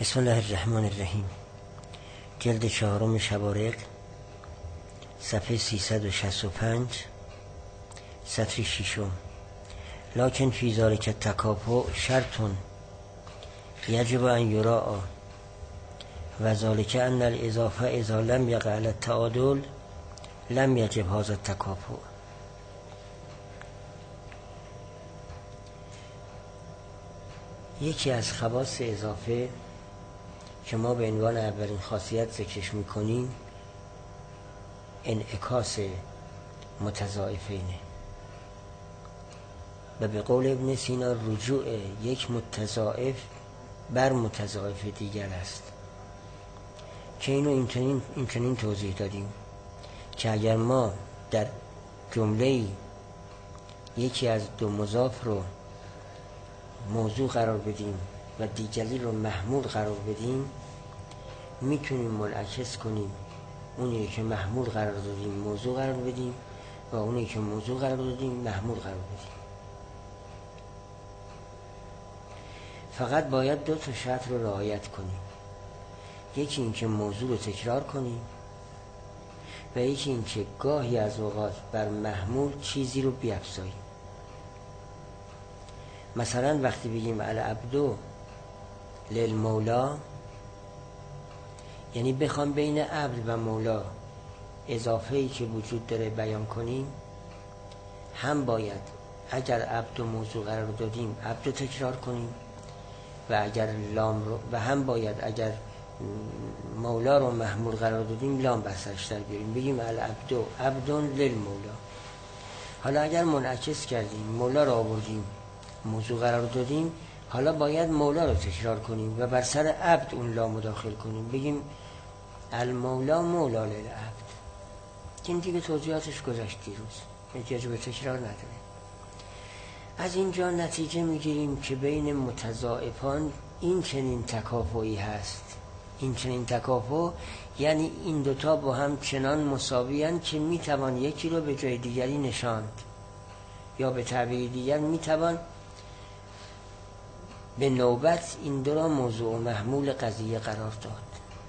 بسم الله الرحمن الرحیم. جلد 4 شبارق، صفحه 365، سطر 6. لکن فی ذلک التکافؤ شرط یجب ان یراعی و ذلک ان الاضافه اذا لم یقع علی التعادل لم یجب هذا التکافؤ. یکی از خواص اضافه که ما به عنوان اولین خاصیت ذکرش میکنیم انعکاس متضاعفینه و به قول ابن سینا رجوع یک متضاعف بر متضاعف دیگر است که اینو این توضیح دادیم که اگر ما در جمله یکی از دو مضاف رو موضوع قرار بدیم و دیگری رو محمول قرار بدیم میتونیم منعکس کنیم اونی که محمول قرار دادیم موضوع قرار بدیم و اونی که موضوع قرار دادیم محمول قرار بدیم. فقط باید 2 شرط رو رعایت کنیم. یکی این که موضوع رو تکرار کنیم و یکی این که گاهی از اوقات بر محمول چیزی رو بیفزاییم. مثلا وقتی بگیم العبد للمولا، یعنی بخوام بین عبد و مولا اضافه‌ای که وجود داره بیان کنیم، هم باید اگر عبد و موضوع قرار دادیم عبد رو تکرار کنیم و اگر لام رو و هم باید اگر مولا رو محمول قرار دادیم لام بر سرش در بیاریم، بگیم العبد عبد للمولا. حالا اگر منعکس کردیم مولا رو آوردیم موضوع قرار دادیم، حالا باید مولا رو تکرار کنیم و بر سر عبد اون لامو داخل کنیم، بگیم المولا مولا للعبد. این دیگه توضیحاتش گذشت دیروز، احتیاج به تکرار نداره. از اینجا نتیجه میگیریم که بین متضاعفان این چنین تکافؤی هست. این چنین تکافؤ یعنی این دوتا با هم چنان مساویان که میتوان یکی رو به جای دیگری نشاند، یا به تعبیر دیگر میتوان به نوبت این دو را موضوع و محمول قضیه قرار داد.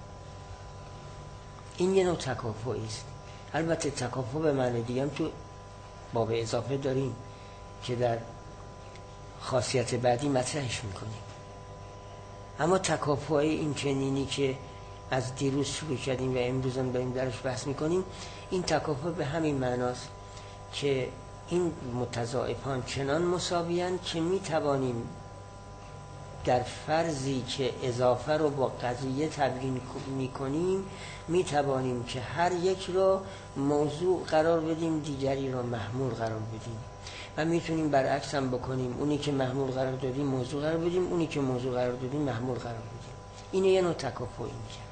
این یه نوع تکافؤی است. البته تکافؤ به معنی دیگه هم تو باب اضافه داریم که در خاصیت بعدی مطرحش میکنیم. اما تکافؤ این چنینی که از دیروز شروع کردیم و امروز هم داریم درش بحث میکنیم، این تکافؤ به همین معناست که این متضاعفان چنان مساویان که میتوانیم در فرضی که اضافه رو با قضیه تبیین میکنیم میتوانیم که هر یک رو موضوع قرار بدیم دیگری رو محمول قرار بدیم و میتونیم برعکس هم بکنیم، اونی که محمول قرار دادیم موضوع قرار بدیم، اونی که موضوع قرار دادیم محمول قرار بدیم. اینه یه نوع تکافؤ میشه.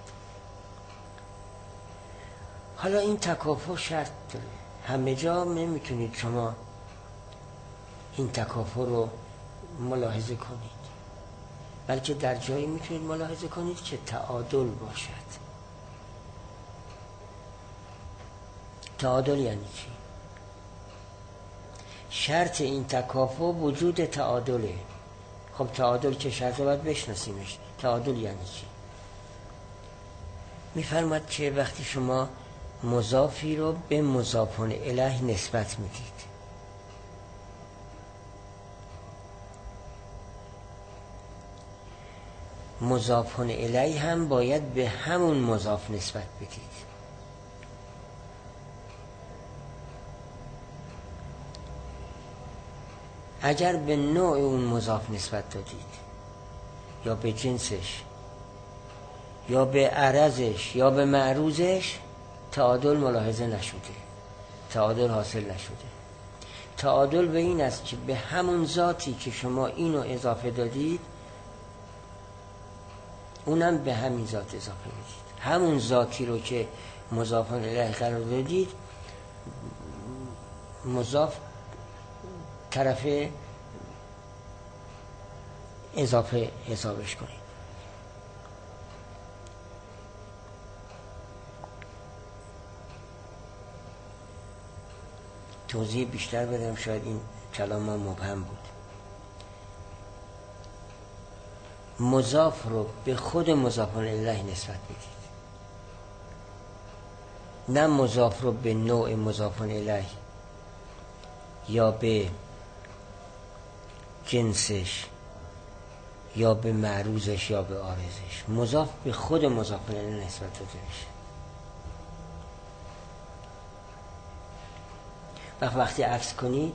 حالا این تکافؤ شرط داره. همه جا نمیتونید شما این تکافؤ رو ملاحظه کنید، بلکه در جایی میتونید ملاحظه کنید که تعادل باشد. تعادل یعنی چی؟ شرط این تکافؤ وجود تعادله. خب تعادل که شرط باید بشناسیمش. تعادل یعنی چی؟ میفرماد که وقتی شما مضافی رو به مضاف الیه نسبت میدید، مضاف الیه هم باید به همون مضاف نسبت بدید. اگر به نوع اون مضاف نسبت دادید یا به جنسش یا به عرضش یا به معروضش، تعادل ملاحظه نشده، تعادل حاصل نشده. تعادل به این است که به همون ذاتی که شما اینو اضافه دادید اونم به همین ذات اضافه بدید. همون ذاتی رو که مضاف الیه قرار دادید مضاف طرف اضافه حسابش کنید. توضیح بیشتر بدم، شاید این کلام ما مبهم بود. مضاف رو به خود مضاف الیه نسبت بدید، نه مضاف رو به نوع مضاف الیه یا به جنسش یا به معروضش یا به عارضش. مضاف به خود مضاف الیه نسبت داده میشه. وقتی عکس کنید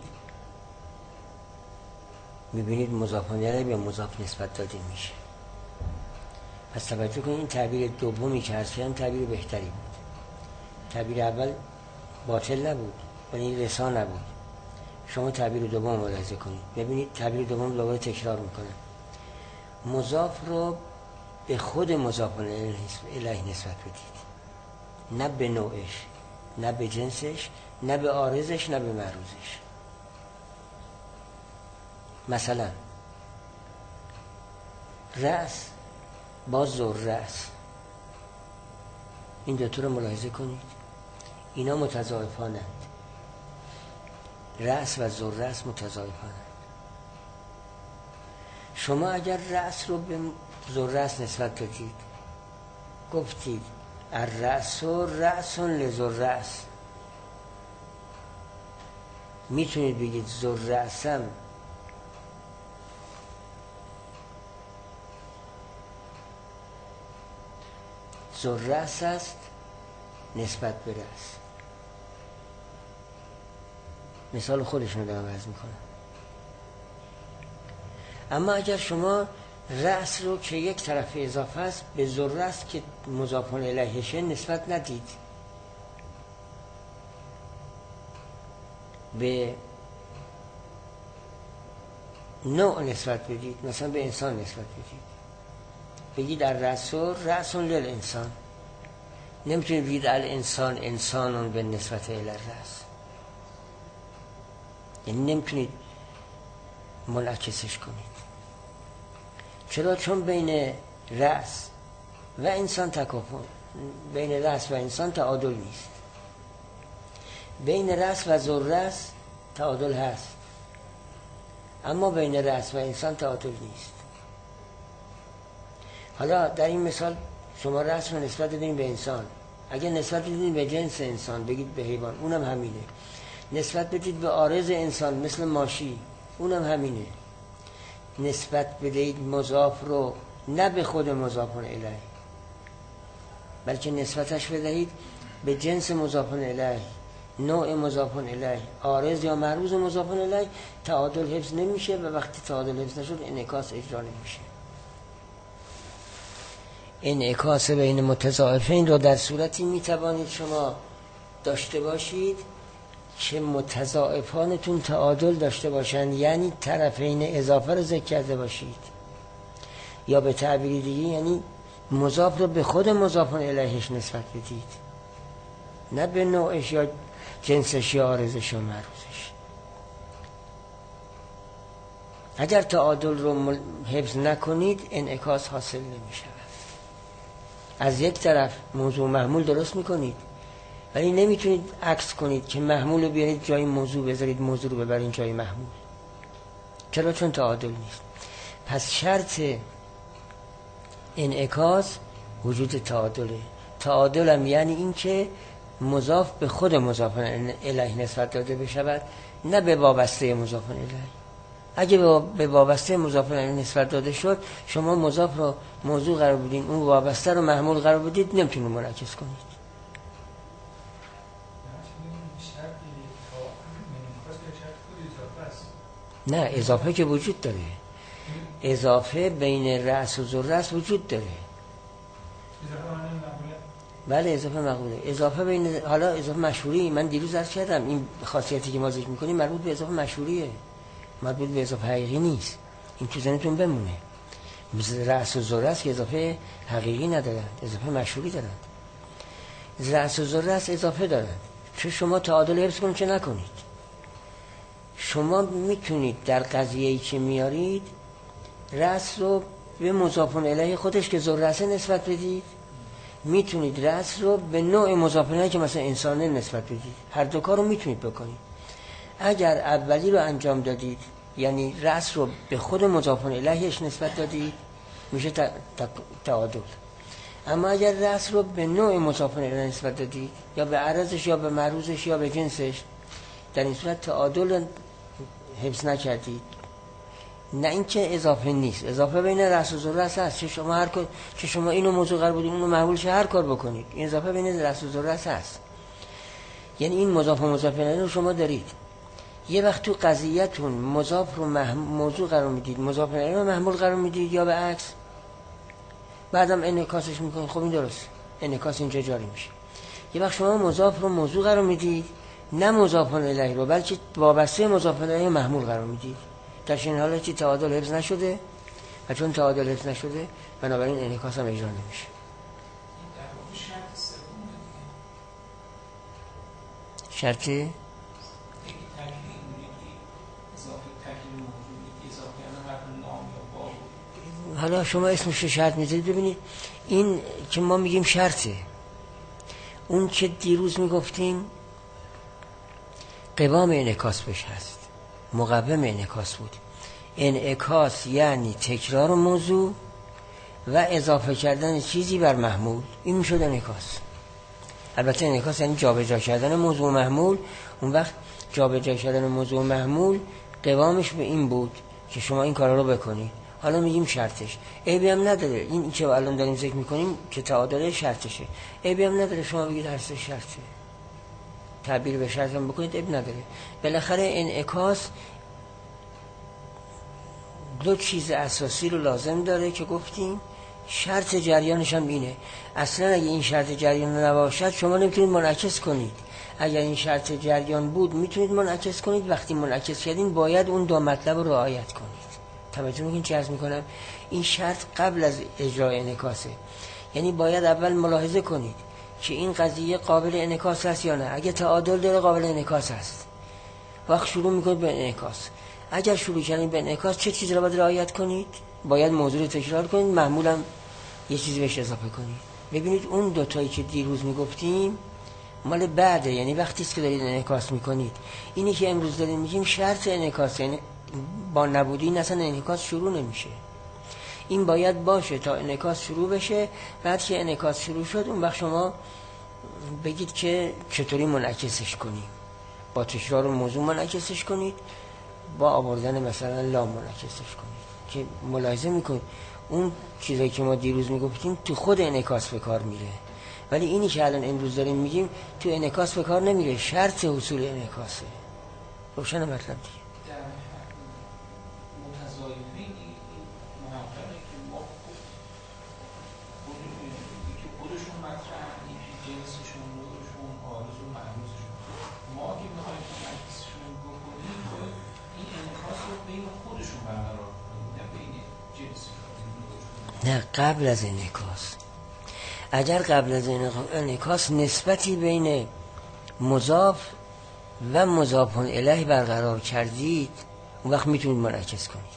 میبینید مضاف الیه به مضاف نسبت داده میشه. پس توجه کنید این تعبیر دومی که عرض کردم تعبیر بهتری بود. تعبیر اول باطل نبود ولی رسا نبود. شما تعبیر دوم ملاحظه کنید ببینید تعبیر دوم دوباره تکرار میکنه. مضاف رو به خود مضاف الیه نسبت بدید، نه به نوعش، نه به جنسش، نه به عارضش، نه به معروضش. مثلا رأس با ذوالرأس، این دوتا رو ملاحظه کنید، اینا متضاعفانند. رأس و ذوالرأس متضاعفانند. شما اگر رأس رو به ذوالرأس نسبت دادید گفتید الرأس رأس لذوالرأس، میتونید بگید ذوالرأسم ذوالرأس است نسبت به رأس. مثال خودشون دارم عرض میکنم. اما اگر شما رأس رو که یک طرف اضافه است به ذوالرأس که مضاف الیهشه نسبت ندید، به نوع نسبت بدید، مثلا به انسان نسبت بدید، بگید الرأس رأس للانسان، نمیتونید بگید الانسان انسان به نسبت الی الرأس، یعنی نمیتونید منعکسش کنید. چرا؟ چون بین رأس و انسان تکافؤ، بین رأس و انسان تعادل نیست. بین رأس و ذوالرأس تعادل هست، اما بین رأس و انسان تعادل نیست. حالا در این مثال شما رأس رو نسبت دادین به انسان، اگر نسبت بدید به جنس انسان بگید به حیوان، اونم همینه. نسبت بدید به عارض انسان مثل ماشی، اونم همینه. نسبت بدید مضاف رو نه به خود مضاف الیه بلکه نسبتش بدهید به جنس مضاف الیه، نوع مضاف الیه، عارض یا معروض مضاف الیه، تعادل حفظ نمیشه و وقتی تعادل حفظ نشد انعکاس اجرا نمیشه. انعکاس بین متضاعفین رو در صورتی میتوانید شما داشته باشید که متضاعفانتون تعادل داشته باشند، یعنی طرفین اضافه رو ذکر کرده باشید، یا به تعبیر دیگه یعنی مضاف رو به خود مضاف الیهش نسبت بدید، نه به نوعش یا جنسش یا عارضش یا معروضش. اگر تعادل رو حفظ نکنید انعکاس حاصل نمی شود. از یک طرف موضوع محمول درست میکنید ولی نمیتونید عکس کنید که محمول رو بیارید جای موضوع بذارید موضوع رو ببرید جای محمول. چرا؟ چون تعادل نیست. پس شرط انعکاس وجود تعادله. تعادل هم یعنی این که مضاف به خود مضاف الیه نسبت داده بشود، نه به وابسته مضاف الیه. اگه به وابسته مضاف الیه نسبت داده شد شما مضاف رو موضوع قرار بدین، اون وابسته رو محمول قرار بدید، نمیتونید منعکس کنید. نه، اضافه که وجود داره، اضافه بین رأس و ذوالرأس وجود داره. بله اضافه مقبوله. اضافه بین، حالا اضافه مشهوری، من دیروز عرض کردم این خاصیتی که ما ذکر میکنیم مربوط به اضافه مشهوریه، مربوط به اضافه حقیقی نیست. این تو ذهنتون بمونه. رأس و ذوالرأس که اضافه حقیقی ندارن، اضافه مشهوری دارن. رأس و ذوالرأس اضافه دارن. چه شما تعادل حفظ کنید چه نکنید. شما میتونید در قضیه‌ای که میارید رأس رو به مضاف الیه خودش که ذوالرأس نسبت بدید، میتونید رأس رو به نوع مضاف الیه که مثلا انسانه نسبت بدید. هر دو کار رو میتونید بکنید. اگر اولی رو انجام دادید یعنی رأس رو به خود مضاف الیهش نسبت دادید، میشه تعادل. اما اگر رأس رو به نوع مضاف الیه نسبت دادید یا به عرضش یا به معروضش یا به جنسش، در این صورت تعادل حفظ نکردید. نه اینکه اضافه نیست، اضافه بین رأس و ذره هست. چه شما اینو موضوع قرار بدید اونو محمول شه، هر کار بکنید، این اضافه بین رأس و ذره هست. یعنی این مضاف و مضاف الیه رو شما دارید. یه وقت تو قضیه‌تون مضاف رو موضوع قرار میدید، مضاف الیه رو محمول قرار میدید یا به عکس، بعدم انعکاسش میکنید. خب این درست، انعکاس اینجا جاری میشه. یه وقت شما مضاف رو موضوع قرار میدید، نه مضاف الیه رو، بلکه وابسته مضاف الیه محمول قرار میدید. در این حالتی تعادل حفظ نشده و چون تعادل حفظ نشده بنابراین انعکاس هم اجرا نمیشه. شرطی؟ حالا شما اسمش رو شرط میذارید. ببینید این که ما میگیم شرطه، اون که دیروز میگفتیم قوام انعکاس بش هست، مقوم انعکاس بود. انعکاس یعنی تکرار موضوع و اضافه کردن چیزی بر محمول، این میشد انعکاس. البته انعکاس یعنی جابجا کردن موضوع محمول. اون وقت جابجا کردن موضوع محمول قوامش به این بود که شما این کارا رو بکنید. حالا میگیم شرطش، عیبی هم نداره. این که الان داریم ذکر میکنیم که تعادل شرطشه، عیبی هم نداره شما بگید هر سه شرطه، تعبیر به شرط هم بکنید، عیب نداره. بالاخره انعکاس دو چیز اساسی رو لازم داره که گفتیم شرط جریانش هم اینه. اصلا اگه این شرط جریان نباشد شما نمیتونید منعکس کنید. اگر این شرط جریان بود میتونید منعکس کنید. وقتی منعکس کردین باید اون دو مطلب رو رعایت کنید. توجه میکنید چه عرض میکنم؟ این شرط قبل از اجرای انعکاسه. یعنی باید اول ملاحظه کنید که این قضیه قابل انعکاس هست یا نه. اگه تعادل داره قابل انعکاس هست، وقت شروع میکنید به انعکاس. اگر شروع کردید به انعکاس چه چیزی رو باید رعایت کنید؟ باید موضوع رو تکرار کنید، معمولا یه چیزی بهش اضافه کنید. ببینید اون دوتایی که دیروز میگفتیم مال بعده، یعنی وقتی است که دارید انعکاس میکنید. اینی که امروز داریم میگیم شرط انعکاس، یعنی با نبودی این اصلا انعکاس شروع نمیشه. این باید باشه تا انعکاس شروع بشه. بعد که انعکاس شروع شد اون وقت شما بگید که چطوری منعکسش کنیم. با تکرار موضوع منعکسش کنید، با آوردن مثلا لام منعکسش کنید. که ملاحظه میکنید اون چیزایی که ما دیروز میگفتیم تو خود انعکاس به کار میره، ولی اینی که الان امروز داریم میگیم تو انعکاس به کار نمیره، شرط حصول انعکاسه. روشن مطلب دیگه. نه قبل از انعکاس. اگر قبل از انعکاس نسبتی بین مضاف و مضاف الیه برقرار کردید اون وقت میتونید منعکس کنید.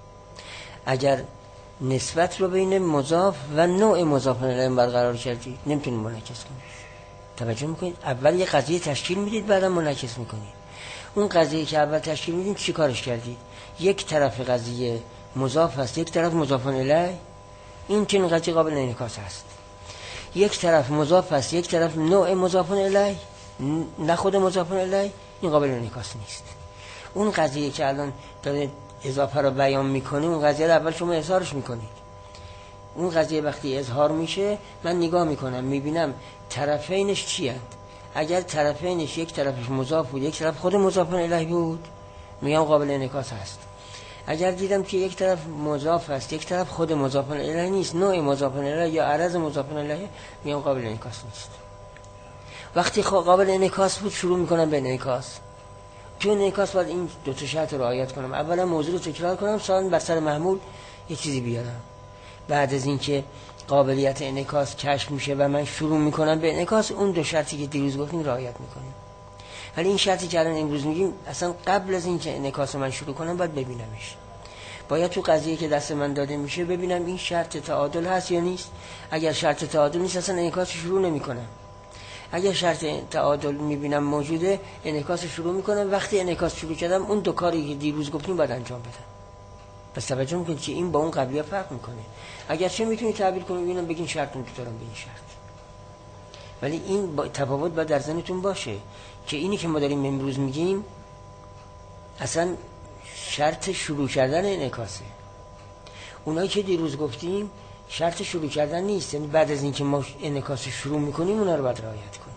اگر نسبت رو بین مضاف و نوع مضاف الیه برقرار کردید نمیتونید منعکس کنید. توجه میکنید؟ اول یه قضیه تشکیل میدید بعدا منعکس میکنید. اون قضیه که اول تشکیل میدید چی کارش کردید؟ یک طرف قضیه مضاف هست، یک طرف مضاف الیه، این چنین قضیه قابل انعکاس هست. یک طرف مضاف هست، یک طرف نوع مضاف الیه، نه خود مضاف الیه، این قابل انعکاس نیست. اون قضیه که الان داره اضافه رو بیان میکنه اون قضیه رو اول شما اظهارش میکنید. اون قضیه وقتی اظهار میشه من نگاه میکنم میبینم طرفینش چی هست. اگر طرفینش یک طرفش مضاف بود یک طرف خود مضاف الیه بود میگم قابل انعکاس هست. اگر دیدم که یک طرف مضاف است یک طرف خود مضاف الیه نیست، نوع مضاف الیه یا عرض مضاف الیه، میگم قابل انعکاس نیست. وقتی قابل انعکاس بود شروع میکنم به انعکاس. تو انعکاس باید این دو تا شرط رو رعایت کنم. اولا موضوع رو تکرار کنم، ثانیا بر سر محمول یه چیزی بیارم. بعد از اینکه قابلیت انعکاس کشف میشه و من شروع میکنم به انعکاس، اون دو شرطی که دیروز گفتیم رعایت میکنیم. ولی این شرطی که الان امروز میگیم اصلا قبل از اینکه انعکاس من شروع کنم باید ببینمش. باید تو قضیه که دست من داده میشه ببینم این شرط تعادل هست یا نیست. اگر شرط تعادل نیست اصلا انعکاس شروع نمیکنم. اگر شرط تعادل میبینم موجوده انعکاس شروع میکنم. وقتی انعکاس شروع کردم اون دو کاری که دیروز گفتیم باید انجام بدم. پس توجه میکنید که این با اون قبلی‌ها فرق میکنه. اگرچه میتونید تعبیر کنید اینو بگین شرطون تو دارم به این شرط، ولی این تفاوت باید در ذهنتون باشه که اینی که ما داریم امروز میگیم اصلا شرط شروع کردن انعکاسه. اونایی که دیروز گفتیم شرط شروع کردن نیست، یعنی بعد از اینکه ما انعکاس شروع میکنیم اونا رو باید رعایت کنیم.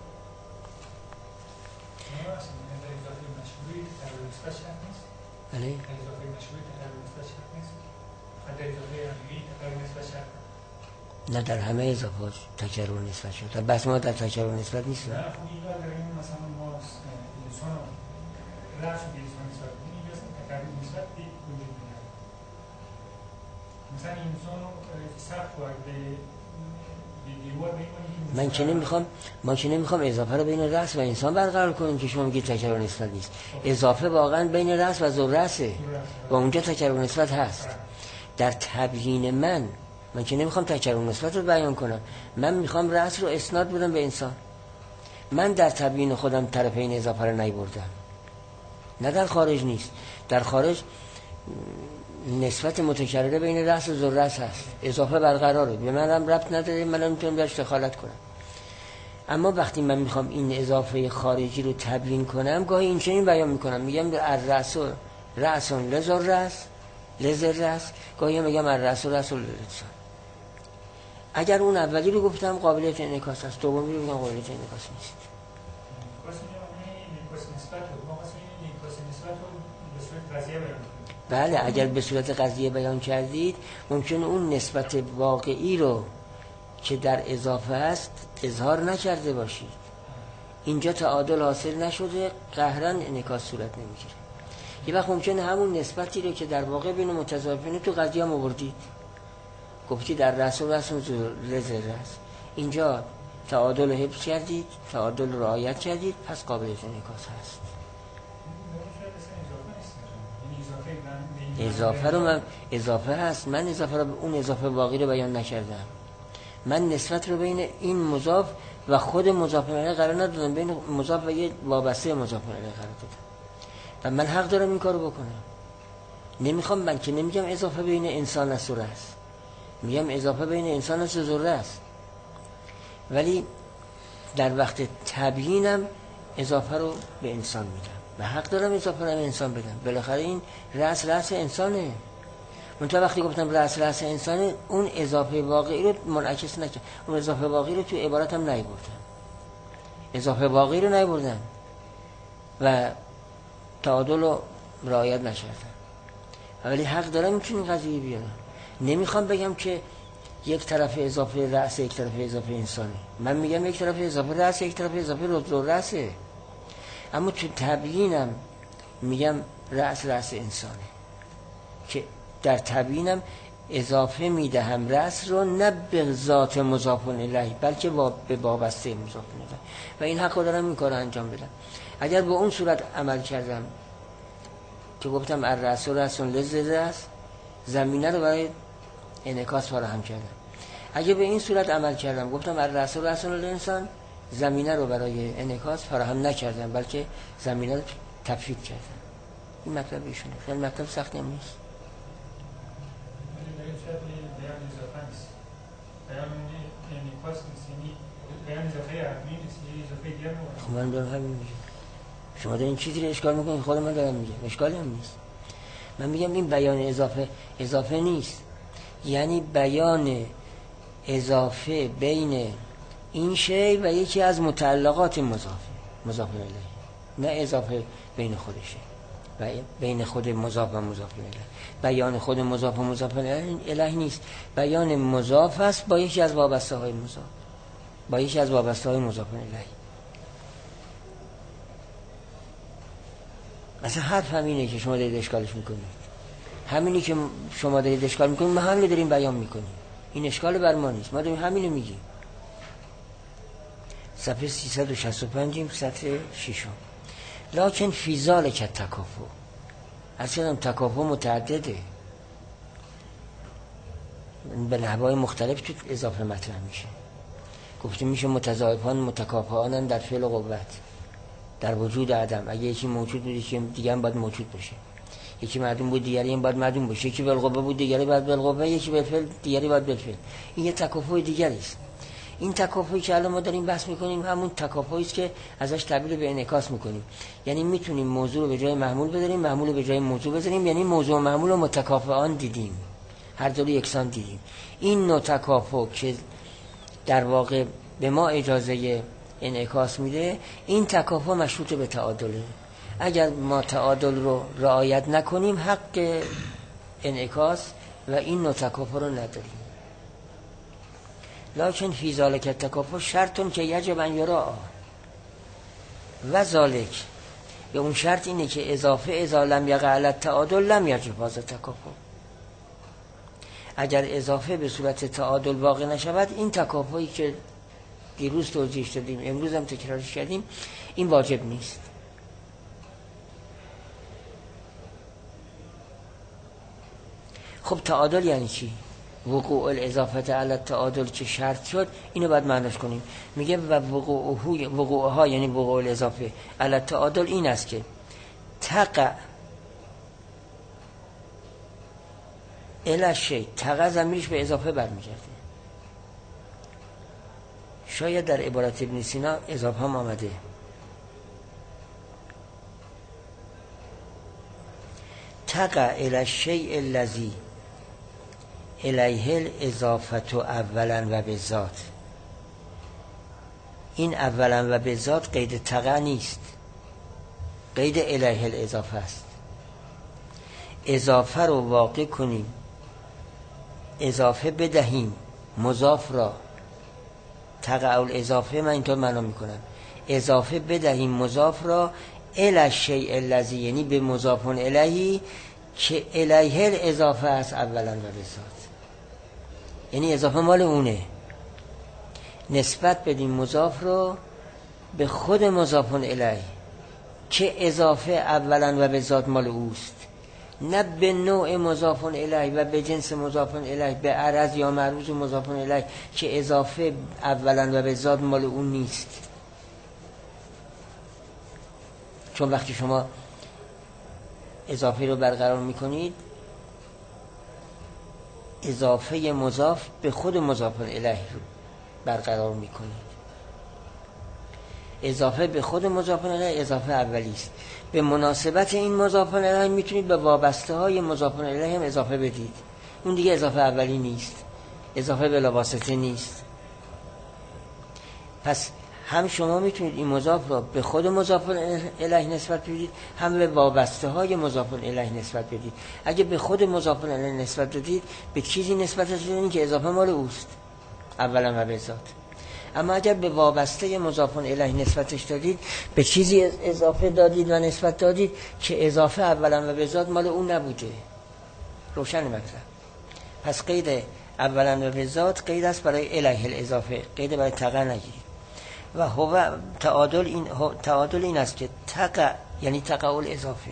بله؟ نه در همه اضافات تکرر نسبت شد. در بس ما در تکرر نسبت نیست. نه خب این کار داریم مثلا ما انسان رأس و انسان نسبت کنیم این مثلا تکرر نسبت وجود می‌داره. مثلا انسان سقف به دیوار بینیم. من که نمیخوام اضافه رو بین رأس و انسان برقرار کنیم که شما میگید تکرر نسبت نیست. اضافه واقعا بین رأس و ذوالرأسه و اونجا تکرر نسبت هست. در تبیین من که نمیخوام تکرر نسبت رو بیان کنم، من میخوام رأس رو اسناد بدم به انسان. من در تبیین خودم طرفین اضافه رو نیاوردم، نه در خارج نیست. در خارج نسبت متکرره بین رأس و ذوالرأس هست، اضافه برقراره، به منم ربط نداره، من نمیتونم درش دخالت کنم. اما وقتی من میخوام این اضافه خارجی رو تبیین کنم گاهی این چنین بیان میکنم، میگم الرأس رأسون لذوالرأس لذوالرأس، گاهی میگم الرأس رأسون للانسان. اگر اون اولی رو گفتم قابلیت انعکاس است، دومی رو میگم قابلیت انعکاس نیست. بله اگر به صورت قضیه بیان کردید ممکنه اون نسبت واقعی رو که در اضافه است اظهار نکرده باشید. اینجا تعادل حاصل نشده، قهرن انعکاس صورت نمیگیره. یه وقت ممکنه همون نسبتی رو که در واقع بین متضادین تو قضیه هم آوردید، گفتی در رأس و رأس لذوالرأس، اینجا تعادل رو حفظ کردید، تعادل رو رعایت کردید، پس قابلیت انعکاس هست. اضافه رو من اضافه هست، من اضافه رو اون اضافه باقی رو بیان نکردم. من نسبت رو بین این مضاف و خود مضاف الیه قرار ندادم، بین مضاف و یه وابسته مضاف الیه قرار دادم و من حق دارم این کارو بکنم. نمیخوام، من که نمیگم اضافه بین انسان و سوره است، میگم اضافه بین انسان و ذره است، ولی در وقت تبیینم اضافه رو به انسان میدم و حق دارم اضافه رو به انسان بدم. بالاخره این رأس انسانه. منتها وقتی گفتم رأس انسانه، اون اضافه واقعی رو منعکس نکردم، اون اضافه واقعی رو تو عبارتم نیاوردم، اضافه واقعی رو نیاوردم و تعادل رو رعایت نکردم، ولی حق دارم این قضیه بیارم. نمیخوام بگم که یک طرف اضافه رأس یک طرف اضافه انسانه، من میگم یک طرف اضافه رأس یک طرف اضافه ذوالرأسه، اما تو تبیینم میگم رأس انسانه که در تبیینم اضافه میدهم رأس رو نه به ذات مضاف الیه بلکه به وابسته مضاف الیه و این حق دارم این کارو انجام بدم. اگر به اون صورت عمل کردم که گفتم الرأس رأسون للرأس، زمینه رو برای انعکاس فراهم کردم. اگه به این صورت عمل کردم گفتم الرأس رأسون للانسان، زمینه رو برای انعکاس فراهم نکردم بلکه زمینه رو تفکیک کردم. این مطلب ایشونه، خیلی مطلب سختی هم نیست. خب من دارم همین میگم، شما دارین چیزی رو اشکال میکنید، خود من دارم میگم اشکالی هم نیست. من میگم این بیان اضافه نیست، یعنی بیان اضافه بین این شی و یکی از متعلقات مضاف الیه، نه اضافه بین خودشه و بین خود مضاف و مضاف الیه. بیان خود مضاف و مضاف الیه نیست، بیان مضاف است با یکی از وابسته های مضاف، با یکی از وابسته های مضاف الیه. مثلا حرف همینه که شما دارید اشکالش میکنید، همینی که شما دارید اشکال میکنید ما همینو داریم بیان میکنیم، این اشکال بر ما نیست، ما داریم همینو میگیم. صفحه 365 سطر 6. لکن فی ذلک تکافؤ، اصلا تکافؤ متعدده، به نحوهای مختلف تو اضافه مطرح میشه. گفتیم میشه متضاعفان متکافئان در فعل و قوت، در وجود عدم، اگه یکی موجود بود یکی دیگه هم باید موجود باشه. یکی معدوم بود دیگری این باید معدوم باشه، یکی بالقوه بود دیگری باید بالقوه، یکی بالفعل دیگری باید بالفعل. این یه تکافؤ دیگری است. این تکافؤی که الان ما داریم بحث میکنیم همون تکافؤی است که ازش تبدیل به انعکاس میکنیم. یعنی میتونیم موضوع رو به جای محمول بذاریم، محمول رو به جای موضوع بذاریم، یعنی موضوع و محمول رو متکافئان دیدیم، هر دو رو یکسان دیدیم. این نوع تکافؤ که در واقع به ما اجازه انعکاس میده، این تکافؤ مشروط به تعادله. اگر ما تعادل رو رعایت نکنیم حق انعکاس و این نوع تکافؤ رو نداریم. لکن فی ذالک التکافؤ شرطون که یجب ان یراعی و ذالک، به اون شرط اینه که اضافه اذا لم یقع علی التعادل لم یجب هذا التکافؤ. اگر اضافه به صورت تعادل واقع نشود، این تکافؤی که دیروز توضیح دادیم امروز هم تکرارش کردیم این واجب نیست. خب تعادل یعنی چی؟ وقوع الاضافه علی التعادل که شرط شد، اینو باید معنیش کنیم. میگه و وقوعها یعنی وقوع الاضافه علی التعادل این است که تقع الی شیء، تقع ضمیرش به اضافه برمیگرده. شاید در عبارت ابن سینا اضافه هم آمده. تقع الی الشیء الذی الیه الاضافه اولا و بالذات. این اولا و بالذات قید تقع نیست، قید الیه الاضافه است. اضافه رو واقع کنیم، اضافه بدهیم مضاف را، تقع الاضافه من اینطور معنا میکنم، اضافه بدهیم مضاف را الی الشیء الذی، یعنی به مضاف الیه که الیه الاضافه است اولا و بالذات، یعنی اضافه مال اونه. نسبت بدیم مضاف رو به خود مضاف الیه که اضافه اولا و بالذات مال اوست، نه به نوع مضاف الیه و به جنس مضاف الیه، به عرض یا معروض مضاف الیه که اضافه اولا و بالذات مال اون نیست. چون وقتی شما اضافه رو برقرار میکنید، اضافه مضاف به خود مضاف الیه رو برقرار میکنید. اضافه به خود مضاف الیه اضافه اولی است. به مناسبت این مضاف الیه میتونید به وابسته های مضاف الیه هم اضافه بدید. اون دیگه اضافه اولی نیست، اضافه بلا واسطه نیست. پس هم شما میتونید این مضاف را به خود مضاف الیه نسبت بدید، هم به وابسته های مضاف الیه نسبت بدید. اگه به خود مضاف الیه نسبت دادید، به چیزی نسبت دادید که اضافه مال اوست اولا و بالذات. اما اگر به وابسته مضاف الیه نسبتش دادید، به چیزی اضافه دادید و نسبت دادید که اضافه اولا و بالذات مال اون نبوده. روشن مطلب. پس قید اولا و بالذات قید است برای الیه الاضافه، قید برای تقع نگیرید. و هو تعادل این است که تقع یعنی تقع الاضافه،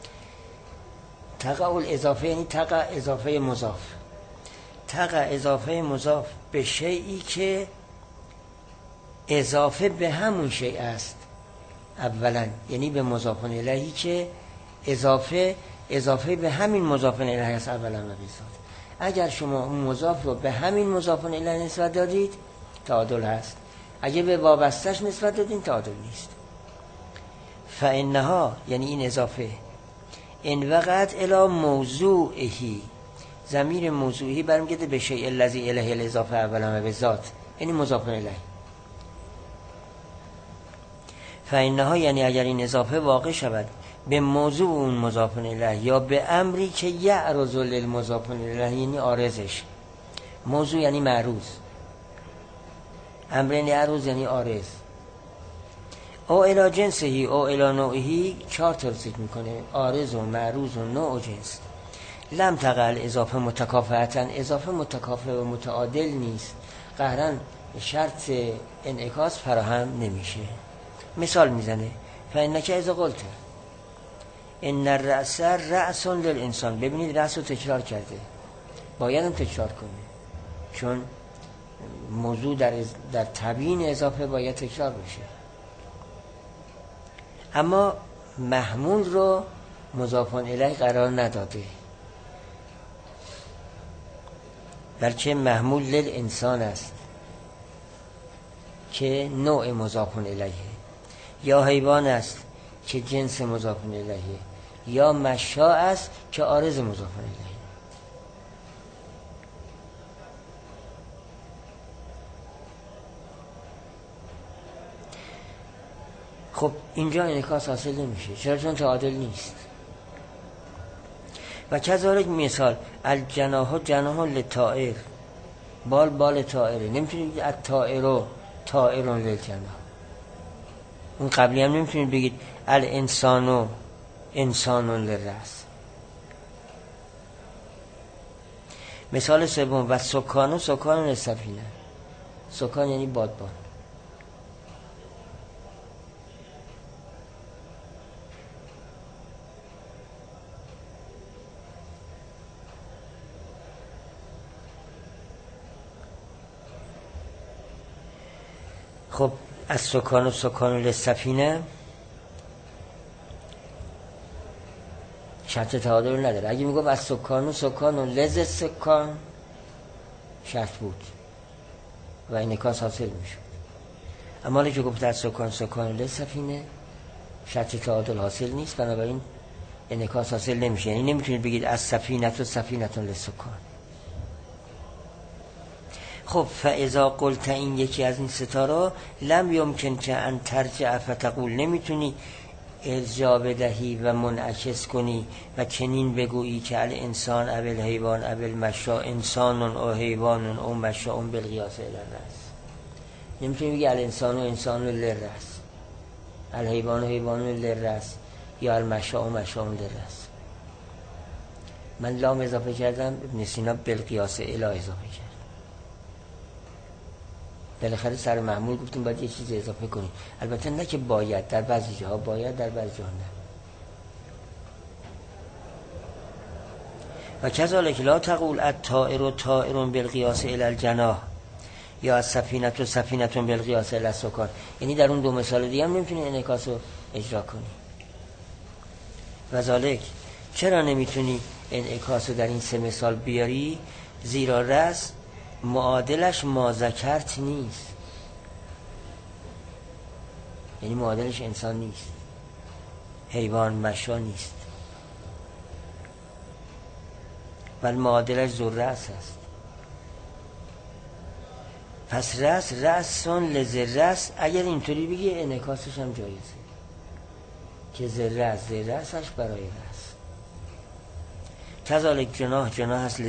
تقع الاضافه یعنی تقع اضافه مضاف، تقع اضافه مضاف به شیئی که اضافه به همون شیء است اولا، یعنی به مضاف الیهی که اضافه به همین مضاف الیه است اولا و بالذات. اگر شما اون مضاف رو به همین مضاف الیه نسبت دادید تعادل هست، اگه به وابستش نسبت دادین تعادل نیست. فانها یعنی این اضافه ان وقعت الی موضوعهی، ضمیر موضوعی برمیگرده به شیء الذی الیه الاضافه اولا و بالذات، یعنی مضاف الیه. فانها یعنی اگر این اضافه واقع شود به موضوع اون مضاف الیه یا به امری که یعرض للمضاف الیه، یعنی عارضش. موضوع یعنی معروض، امر یعرض یعنی عارض. او الی جنسهی او الی نوعهی 4 تا ذکر میکنه، عارض و معروض و نوع و جنس. لم تقع اضافه متکافئتا، اضافه متکافئ و متعادل نیست، قهرا شرط انعکاس فراهم نمیشه. مثال میزنه فانک اذا قلت ان الرأس رأس للانسان، ببینید رأس رو تکرار کرده، باید هم تکرار کنه چون موضوع در تبیین اضافه باید تکرار بشه. اما محمول رو مضاف الیه قرار نداده، بلکه محمول للانسان است که نوع مضاف الیه، یا حیوان است که جنس مضاف الیه، یا مشاء است که عارض مضاف الیه. خب اینجا انعکاس حاصل نمیشه. چرا؟ چون تعادل نیست. و کذالک مثال الجناح جناح للطائر، بال طائره، نمیتونید بگید الطائر طائر للجناح. اون قبلی هم نمیتونید بگید الانسان انسان للرأس. مثال سوم و سکان للسفینه. سکان یعنی بادبان. خب از سکان للسفینه شرط تعادل نداره. اگه میگم از سکان لز سکان شرط بود و انعکاس حاصل میشود. اما اگه گفت از سکان للسفینه شرط تعادل حاصل نیست، بنابراین انعکاس حاصل نمیشه. یعنی نمیتونید بگید از سفینه للسکان. خب فاذا قلت، این یکی از این ستاره، لم یمکن که ان ترجع فتقول، نمیتونی ارجاع بدهی و منعکس کنی و چنین بگویی که الانسان او الحیوان او المشاء انسان او حیوان او مشاء بالقیاس الی الرأس. نمیتونی بگی الانسان و انسان للرأس، الحیوان و حیوان للرأس، یا المشاء و مشاء للرأس. من لام اضافه کردم، ابن سینا بالقیاس الی اضافه کرد. بالاخره سر محمول گفتیم باید یه چیز اضافه کنیم. البته نه که باید، در بعضی جاها باید، در بعضی جاها نه. و کذالک لا تقول الطائر طائر بالقیاس الی الجناح یا السفینه بالقیاس الی السکان. یعنی در اون دو مثال دیگه هم نمیتونی انعکاس رو اجرا کنی. و ذالک، چرا نمیتونی انعکاس رو در این سه مثال بیاری؟ زیرا رأس معادلش ما ذکرت نیست، یعنی معادلش انسان نیست، حیوان مشا نیست، بل معادلش ذوالرأس است. پس رأسون لذرأس، اگر اینطوری بگی انعکاسش هم جایزه که ذرأسش برای رأس. کذالک جناح هست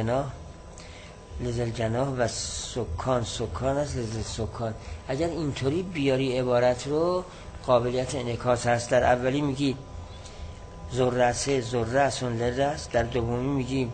لذل جناح و سکان است لذل سکان. اگر اینطوری بیاری عبارت رو، قابلیت انعکاس هست. در اولی میگی ذرأسون للرأس، در دومی میگی،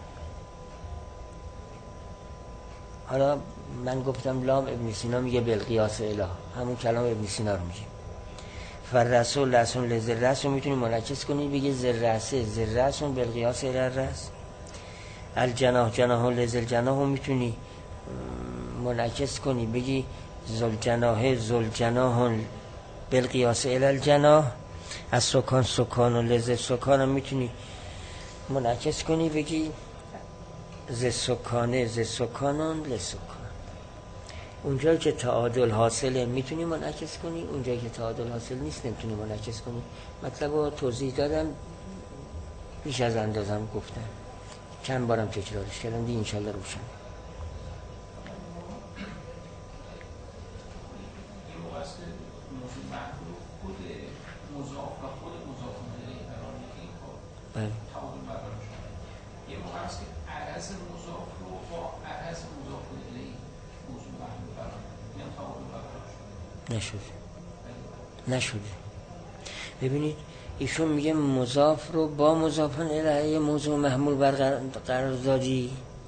حالا من گفتم لام، ابن سینا میگه بالقیاس الی، همون کلام ابن سینا رو میگه. فرسول لسون لذرأس رو میتونی منعکس کنی بگی ذرأسون بالقیاس الی الرأس. الجناح لذل جناح رو میتونی منعکس کنی بگی ذل جناح بالقیاس الی الجناح. از سکان و لذل سکان رو میتونی منعکس کنی بگی ز سکانون لسکان. اونجایی که تعادل حاصله میتونی منعکس کنی، اونجایی که تعادل حاصل نیست نمیتونی منعکس کنی. مطلب رو توضیح دادم، بیش از اندازم گفتم، چند بارم تکرارش کردم، دی انشالله روشن. بله. یه موقع است که عرض مضاف رو با عرض مضاف الیه موضوع محمول قرار میدیم، تعادل برقرار نشده. ببینید ایشون میگه مضاف رو با مضاف الیه موضوع محمول قرار دادی،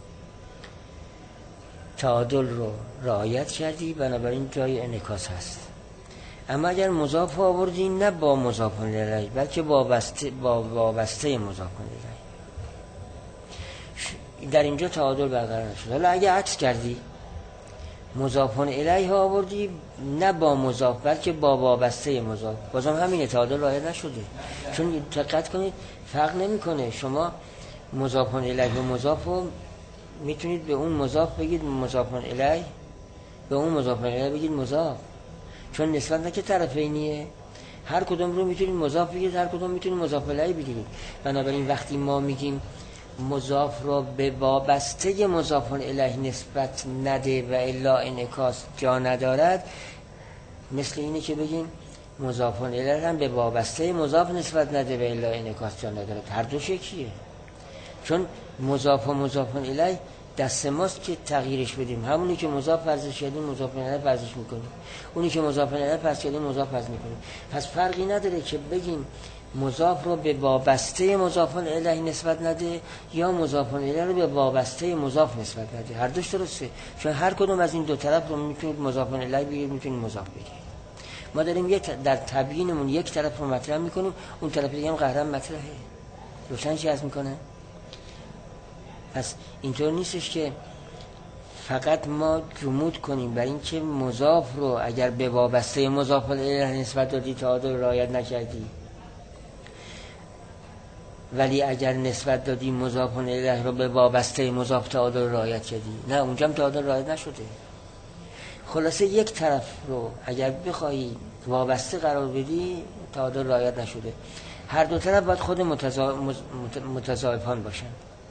تعادل رو رعایت کردی، بنابراین جای انعکاس هست. اما اگر مضاف آوردی نه با مضاف الیه بلکه با وابسته مضاف الیه، در اینجا تعادل برقرار نشد. حالا اگه عکس کردی مضاف الیه آوردی نه با مضاف بلکه با وابسته مضاف، بازم همین تعادل رعایت نشده. چون دقت کنید فرق نمیکنه، شما مضاف الیه و مضاف رو میتونید به اون مضاف بگید مضاف الیه، به اون مضاف الیه بگید مضاف، چون نسبت نه که طرفینیه، هر کدوم رو میتونید مضاف بگید، هر کدوم میتونید مضاف الیه بگید. بنابراین وقتی ما میگیم مضاف رو به وابسته مضاف الیه نسبت نده و الا انعکاس جا ندارد، مثل اینه که بگیم مضاف الیه هم به وابسته مضاف نسبت نده و الا انعکاس جا ندارد. هر دو شکلیه، چون مضاف و مضاف الیه دست ماست که تغییرش بدیم. همونی که مضاف فرضش کردیم مضاف الیه فرضش میکنیم، اونی که مضاف الیه فرض کردیم مضاف فرض میکنیم. پس فرقی نداره که بگیم مضاف رو به وابسته مضاف الیه نسبت نده یا مضاف الیه رو به وابسته مضاف نسبت نده، هر دوش درسته، چون هر کدوم از این دو طرف رو میتونید مضاف الیه بگید، میتونید مضاف بگید. ما داریم در تبیینمون یک طرف رو مطرح میکنیم، اون طرف دیگه هم قهرن مطرحه. روشن چی از میکنه؟ پس اینطور نیستش که فقط ما جمود کنیم بر این که مضاف رو اگر به وابسته مضاف الیه نسبت دادی تعادل رعایت نکردی، ولی اگر نسبت دادی مضاف الیه رو به وابسته مضاف تعادل رعایت کردی، نه اونجا هم تعادل رعایت نشده. خلاصه یک طرف رو اگر بخوای وابسته قرار بدی تعادل رعایت نشده. هر دو طرف باید خود متضاعفان باشن.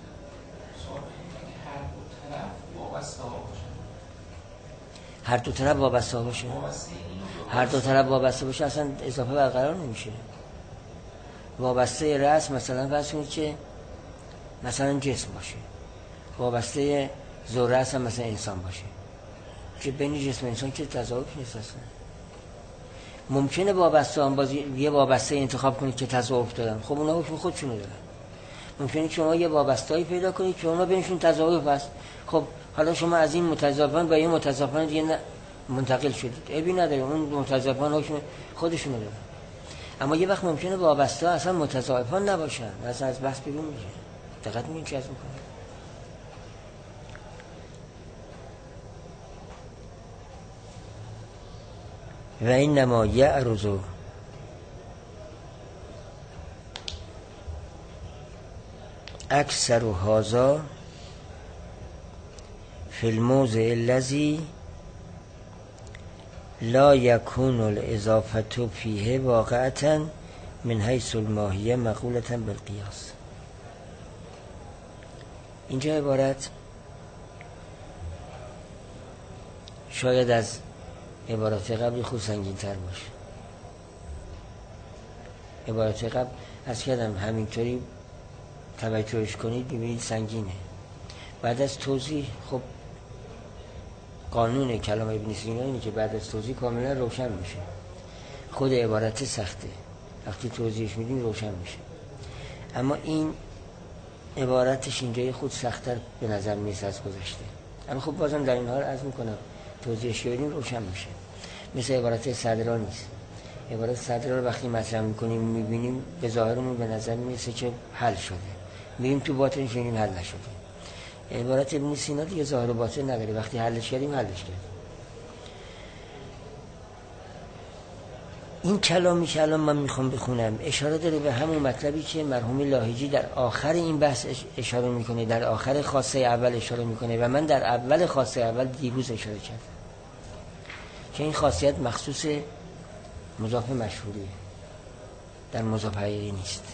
هر دو طرف وابسته باشه. هر دو طرف وابسته باشه اصلا اضافه برقرار نمیشه. وابسته رأس مثلا فرض کنید که مثلا جسم باشه، وابسته ذره هم مثلا انسان باشه، که بین جسم انسان که تضاعف نیست اصلا. ممکنه وابسته هم باز یه وابسته انتخاب کنید که تضاعف دارن، خب اونا حکم خودشونو دارن. ممکنه که شما یه وابسته‌ای پیدا کنید که اونا بینشون تضاعف هست، خب حالا شما از این متضاعفان با این متضاعفان دیگه منتقل شدید، عیبی نداره، اون متضاعفان حکم خودشونو دارن. اما یه وقت ممکنه وابسته اصلا متضاعفان نباشن، اصلا از بحث بیرون میشه. دقت می‌کنید چی از میکنه؟ و اینما یعرض اکثر هذا فی الموضع الذی لا یکون الاضافه فیه واقعة من حیث الماهیه مقولة بالقیاس. اینجا عبارت شاید از عبارات قبلی خود سنگین تر باشه. عبارات قبل از کردم همینطوری توجهش کنید ببینید سنگینه. بعد از توضیح خب قانون کلام ابن سینا اینه که بعد از توضیح کاملا روشن میشه. خود عبارت سخته، وقتی توضیحش میدیم روشن میشه. اما این عبارتش اینجای خود سخت‌تر به نظر میاد از گذشته. اما خب بازم در این حال عرض میکنم توضیحش بدیم روشن میشه. مثل عبارت صدرا نیست. عبارت صدرا رو وقتی مطرح میکنیم میبینیم به ظاهرمون به نظر میرسه که حل شده، میریم تو باطنش میبینیم حل نشده. عبارت ابن سینا دیگه ظاهر و باطن نداره، وقتی حلش کردیم حلش کردیم. این کلامی که الان من میخوام بخونم اشاره داره به همون مطلبی که مرحوم لاهیجی در آخر این بحث اشاره میکنه، در آخر خاصه اول اشاره میکنه و من در اول خاصه اول دیروز اشاره کردم که این خاصیت مخصوص مضاف مشهوریه، در مضاف حقیقی نیست.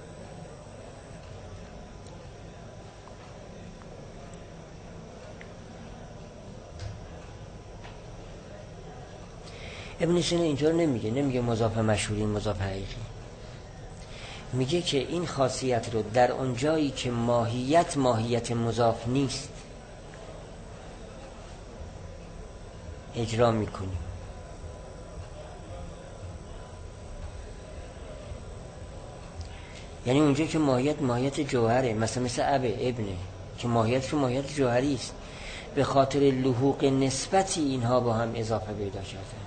ابن سینا اینطور نمیگه مضاف مشهوری مضاف حقیقی، میگه که این خاصیت رو در اون جایی که ماهیت مضاف نیست اجرا میکنیم. یعنی اونجا که ماهیت جوهره، مثلا مثل ابنه که ماهیت جوهری است، به خاطر لحوق نسبتی اینها با هم اضافه پیدا کردن.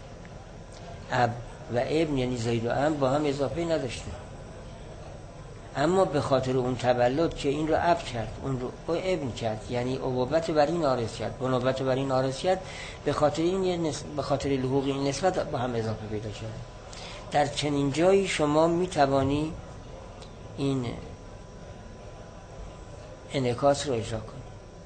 اب و ابن یعنی زید و ام با هم اضافه نداشتن. اما به خاطر اون تولد که این رو اب کرد، اون رو ابن کرد، یعنی ابوت بر این نارض کرد، بنوبت بر این نارض کرد، به خاطر این به خاطر لحوق این نسبت با هم اضافه پیدا کرد. در چنین جایی شما می توانی این انعکاس رو اجرا کنی.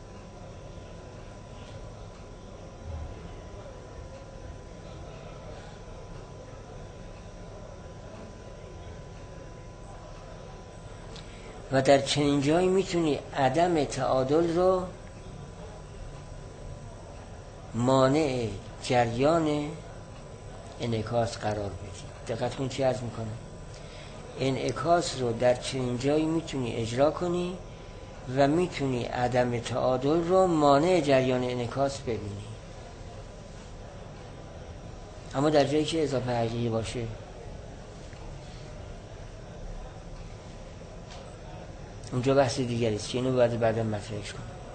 و در چنین جایی میتونی عدم تعادل رو مانع جریان انعکاس قرار بدی. دقت کن چی عرض میکنم. انعکاس رو در چنین جایی میتونی اجرا کنی و میتونی عدم تعادل رو مانع جریان انعکاس ببینی. اما در جایی که اضافه حقیقی باشه، اونجا بحث دیگری است که اینو بعدا مطرحش کنم.